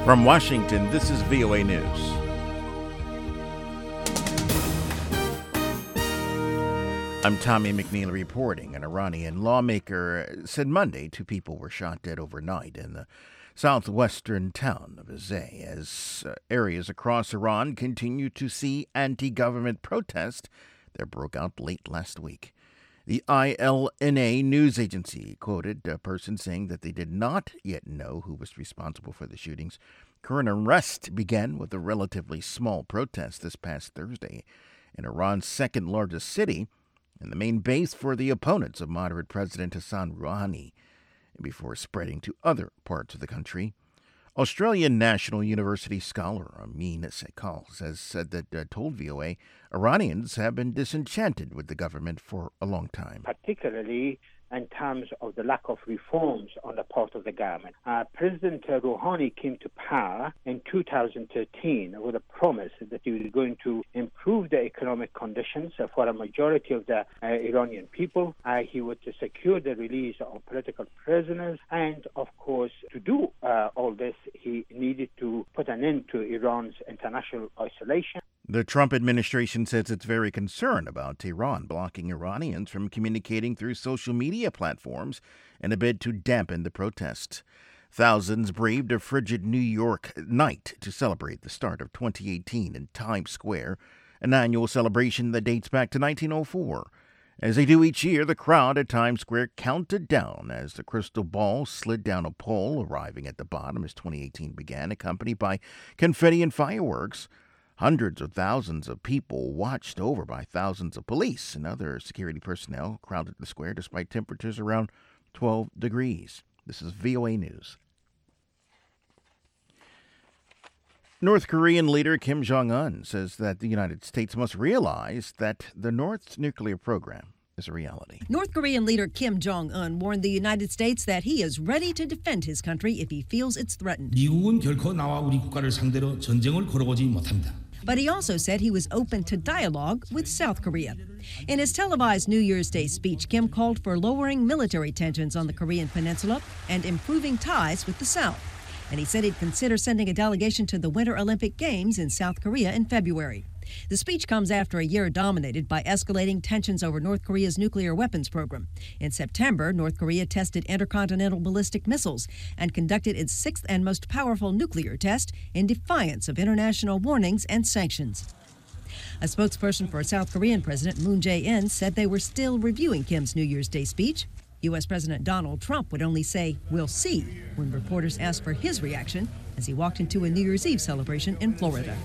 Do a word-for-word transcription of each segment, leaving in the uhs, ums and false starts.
From Washington, this is V O A News. I'm Tommy McNeil reporting. An Iranian lawmaker said Monday two people were shot dead overnight in the southwestern town of Azeh as uh, areas across Iran continue to see anti-government protest that broke out late last week. The I L N A news agency quoted a person saying that they did not yet know who was responsible for the shootings. Current arrest began with a relatively small protest this past Thursday in Iran's second largest city and the main base for the opponents of moderate President Hassan Rouhani, before spreading to other parts of the country. Australian National University scholar Amin Saikal has said that uh, told V O A Iranians have been disenchanted with the government for a long time. Particularly in terms of the lack of reforms on the part of the government. Uh, President Rouhani came to power in two thousand thirteen with a promise that he was going to improve the economic conditions for a majority of the uh, Iranian people. Uh, he would to secure the release of political prisoners, and of course, to do uh, all this, he needed to put an end to Iran's international isolation. The Trump administration says it's very concerned about Tehran blocking Iranians from communicating through social media platforms in a bid to dampen the protests. Thousands braved a frigid New York night to celebrate the start of twenty eighteen in Times Square, an annual celebration that dates back to nineteen oh four. As they do each year, the crowd at Times Square counted down as the crystal ball slid down a pole, arriving at the bottom as twenty eighteen began, accompanied by confetti and fireworks. Hundreds of thousands of people, watched over by thousands of police and other security personnel, crowded the square despite temperatures around twelve degrees. This is V O A News. North Korean leader Kim Jong-un says that the United States must realize that the North's nuclear program is a reality. North Korean leader Kim Jong-un warned the United States that he is ready to defend his country if he feels it's threatened. 미국은 결코 나와 우리 국가를 상대로 전쟁을 걸어보지 못합니다. But he also said he was open to dialogue with South Korea. In his televised New Year's Day speech, Kim called for lowering military tensions on the Korean peninsula and improving ties with the South. And he said he'd consider sending a delegation to the Winter Olympic Games in South Korea in February. The speech comes after a year dominated by escalating tensions over North Korea's nuclear weapons program. In September, North Korea tested intercontinental ballistic missiles and conducted its sixth and most powerful nuclear test in defiance of international warnings and sanctions. A spokesperson for South Korean President Moon Jae-in said they were still reviewing Kim's New Year's Day speech. U S. President Donald Trump would only say, "We'll see," when reporters asked for his reaction as he walked into a New Year's Eve celebration in Florida.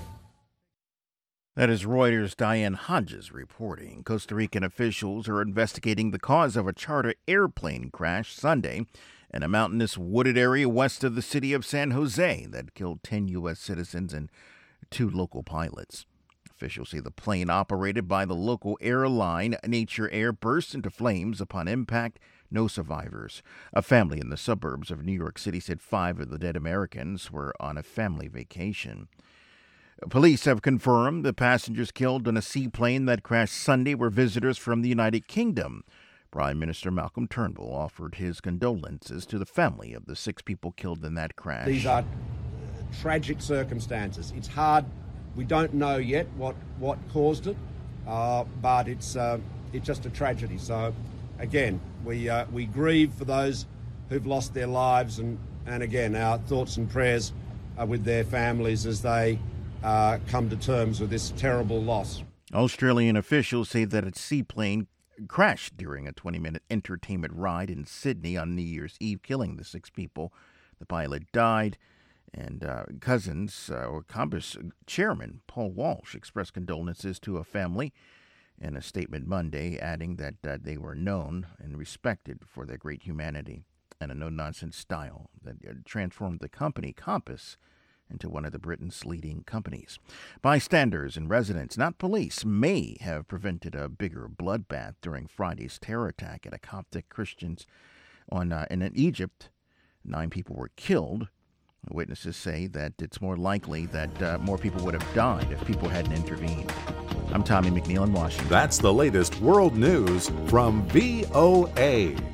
That is Reuters' Diane Hodges reporting. Costa Rican officials are investigating the cause of a charter airplane crash Sunday in a mountainous wooded area west of the city of San Jose that killed ten U S citizens and two local pilots. Officials say the plane operated by the local airline Nature Air burst into flames upon impact. No survivors. A family in the suburbs of New York City said five of the dead Americans were on a family vacation. Police have confirmed the passengers killed on a seaplane that crashed Sunday were visitors from the United Kingdom. Prime Minister Malcolm Turnbull offered his condolences to the family of the six people killed in that crash. These are tragic circumstances. It's hard. We don't know yet what, what caused it, uh, but it's uh, it's just a tragedy. So, again, we uh, we grieve for those who've lost their lives, and, and again, our thoughts and prayers are with their families as they Uh, come to terms with this terrible loss. Australian officials say that a seaplane crashed during a twenty-minute entertainment ride in Sydney on New Year's Eve, killing the six people. The pilot died, and uh, Cousins, uh, or Compass chairman Paul Walsh, expressed condolences to a family in a statement Monday, adding that uh, they were known and respected for their great humanity and a no-nonsense style that uh, transformed the company Compass into one of the Britain's leading companies. Bystanders and residents, not police, may have prevented a bigger bloodbath during Friday's terror attack at a Coptic Christians on uh, in Egypt. Nine people were killed. Witnesses say that it's more likely that uh, more people would have died if people hadn't intervened. I'm Tommy McNeil in Washington. That's the latest world news from V O A.